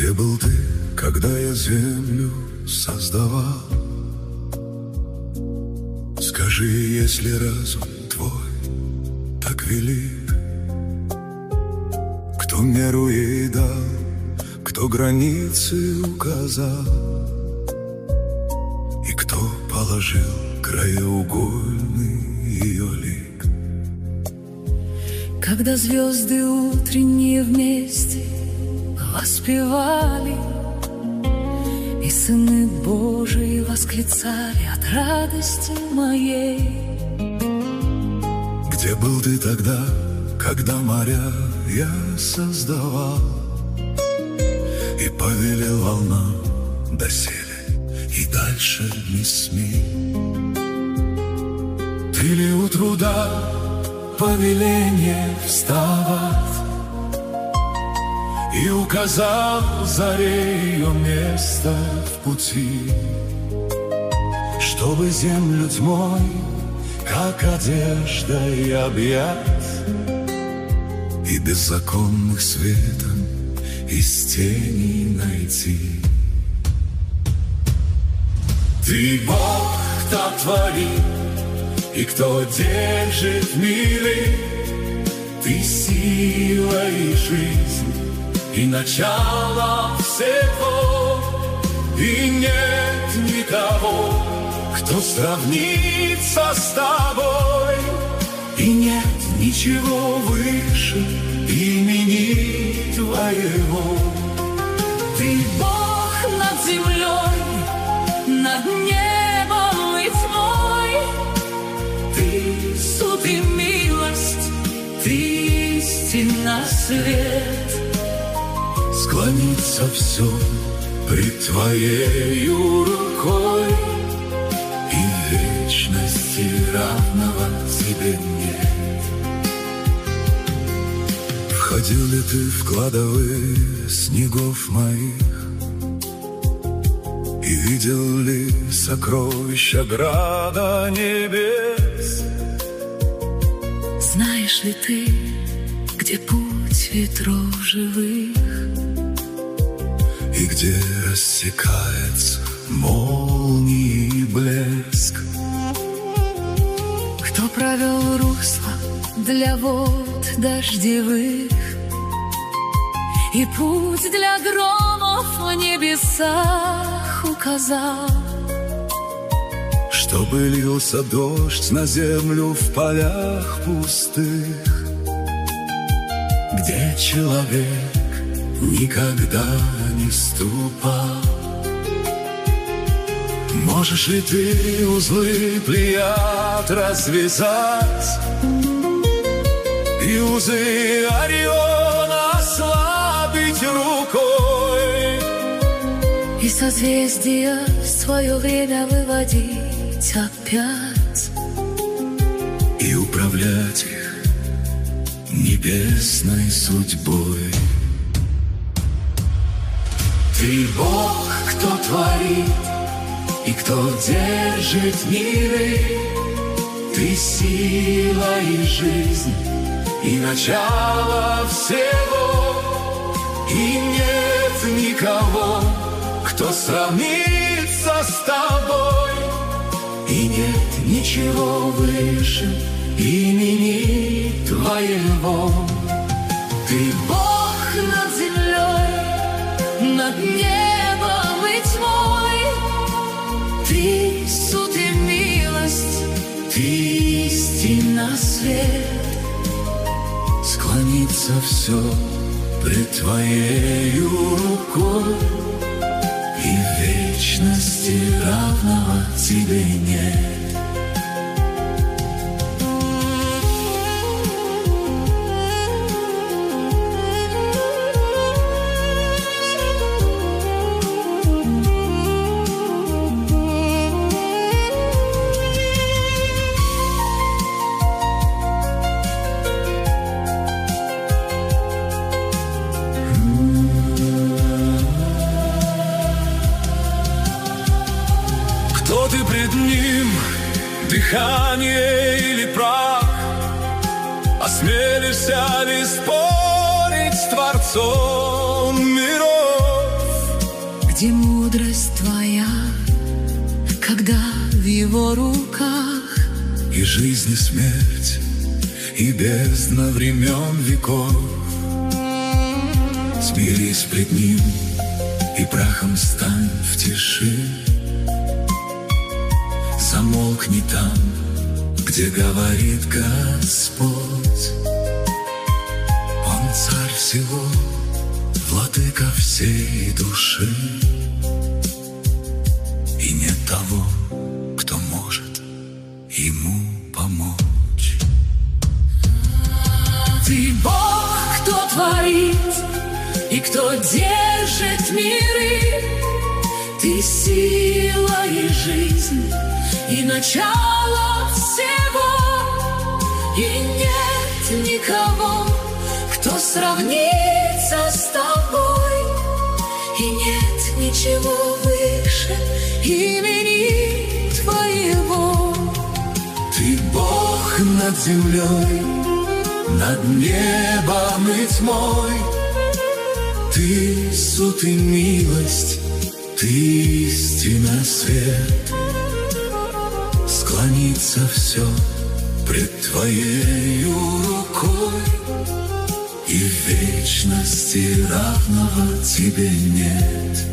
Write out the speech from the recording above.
Где был ты, когда я землю создавал? Скажи, если разум твой так велик, кто меру ей дал, кто границы указал, и кто положил краеугольный ее лик? Когда звезды утренние вместе воспевали, и сыны Божии восклицали от радости моей. Где был ты тогда, когда моря я создавал и повелел волнам доселе и дальше не смей? Ты ли у труда повеление вставать и указал заре ее место в пути, чтобы землю тьмой, как одеждой объять, и беззаконных светом из теней найти? Ты Бог, кто творит и кто держит в мире, ты сила и жизнь, и начало всего, и нет никого, кто сравнится с тобой, и нет ничего выше имени твоего. Ты Бог над землей, над небом и тьмой, ты суд и милость, ты истинно свет. Склонится все пред твоею рукой, и вечности равного тебе нет. Входил ли ты в кладовые снегов моих, и видел ли сокровища града небес? Знаешь ли ты, где путь ветров живых, и где рассекается молнии блеск? кто провел русло для вод дождевых и путь для громов в небесах указал, чтобы лился дождь на землю в полях пустых, где человек никогда не ступал. Можешь ли ты узлы плеяд развязать и узы Ориона ослабить рукой, и созвездия в свое время выводить опять, и управлять их небесной судьбой? Ты Бог, кто творит и кто держит миры, ты сила и жизнь, и начало всего, и нет никого, кто сравнится с тобой, и нет ничего выше имени твоего. ты Бог над землей, над небом и тьмой, ты суд и милость, ты истинно свет. Склонится все пред твоею рукой, и вечности равного тебе нет. Кто ты пред ним, дыхание или прах? Осмелишься ли спорить с Творцом миров? где мудрость твоя, когда в его руках и жизнь, и смерть, и бездна времен веков. Смирись пред ним и прахом стань в тиши. Замолкни там, где говорит Господь. Он царь всего, владыка всей души, и нет того, кто может ему помочь. Ты Бог, кто творит и кто держит миры. Ты сила и жизнь, и начало всего. И нет никого, кто сравнится с тобой. И нет ничего выше имени твоего. Ты Бог над землей, над небом и тьмой. Ты суд и милость, ты истина, свет. Склонится все пред твоею рукой, и в вечности равного тебе нет.